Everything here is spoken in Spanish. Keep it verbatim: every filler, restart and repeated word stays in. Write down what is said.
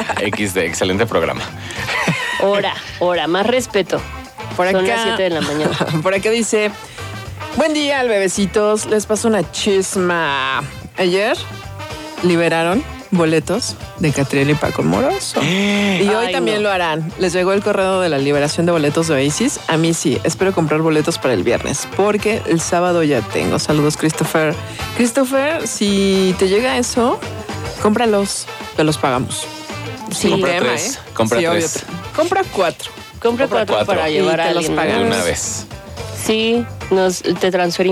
equis de excelente programa. Hora, hora, más respeto. Por acá, Son las siete de la mañana. Por acá dice, buen día, bebecitos. Les paso una chisma. Ayer liberaron boletos de Catriel y Paco Moroso. Y hoy Ay, también no. lo harán. Les llegó el correo de la liberación de boletos de Oasis. A mí sí. Espero comprar boletos para el viernes porque el sábado ya tengo. Saludos, Christopher. Christopher, si te llega eso, cómpralos. Te los pagamos. Sí. Compra tema, tres. ¿eh? Compra Sí, obvio. tres. Compra cuatro. Compra Compra cuatro, cuatro. para Y llevar te a los alguien. pagan. De más. una vez. Sí, nos, te transferimos